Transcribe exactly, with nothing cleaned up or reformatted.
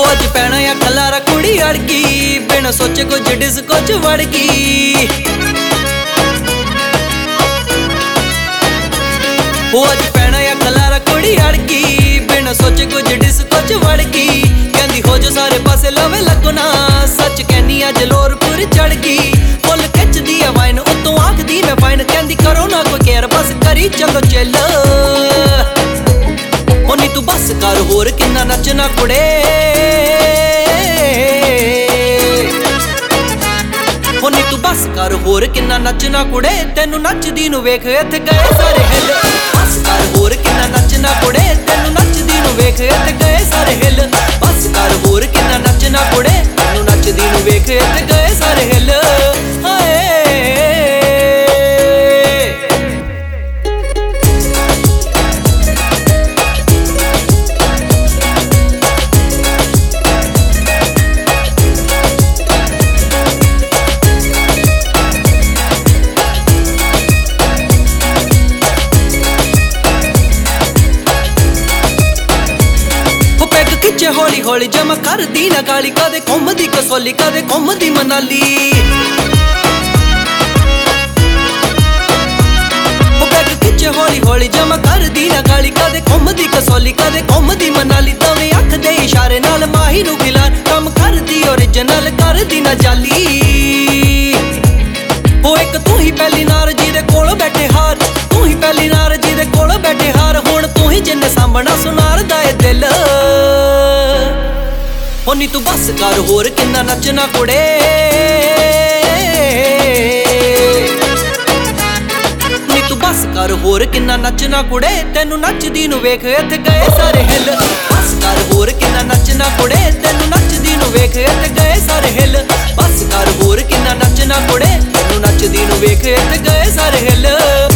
अज पैना या खलारा कुड़ी अड़की बिना सोचे कुछ डिस्को च वड़ गई। अज पैना या खलारा कुड़ी अड़की बिना सोचे कुछ डिस्को च वड़ गई। कहंदी हो जो सारे पासे लवे लगना सच कहनी अज लोरपुर चढ़ गई। फुल खिचदी है वाइन उत्तों आखदी मैं फाइन कहंदी करो ना कोई केयर बस करी चलो चिल। नी तू बस कर होर किन्ना नचना कुड़े नी तू बस कर होर किन्ना नचना कुड़े तेनू नचदी नू वेख इत्थे गए सारे हिल। बस कर होर किन्ना नचना कुड़े तेनू नचदी नू वेख इत्थे गए सारे हिल। बस कर होर किन्ना नचना कुड़े तेनू नचदी नू वेख इत्थे गए सारे हिल। हाय हौली हौली जमा कर दी ना गाली कदे घुमदी कसौली कदे घुमदी मनाली। बैग खिचे हौली हौली जमा कर दी ना गाली कदे घुमदी कसौली कदे घुमदी मनाली। तवे अख दे इशारे नाल माही नू गिला कम कर दी ओरिजिनल कर दी ना जाली। ओ एक तू ही पहली नार जी दे कोल बैठे हार तू ही पहली नार जी दे कोल बैठे हार हुण तू ही जिन्ने सामना सुनार दा ए दिल। नी तू बस कर होर किन्ना नचना कुड़े नी तू बस कर होर किन्ना नचना कुड़े तेनू नचदी नू वेख इत्थे गए सारे हिल। बस कर होर किन्ना नचना कुड़े तेनू नचदी नू वेख इत्थे गए सारे हिल। बस कर होर किन्ना नचना कुड़े तेनू नचदी नू वेख इत्थे गए सारे हिल।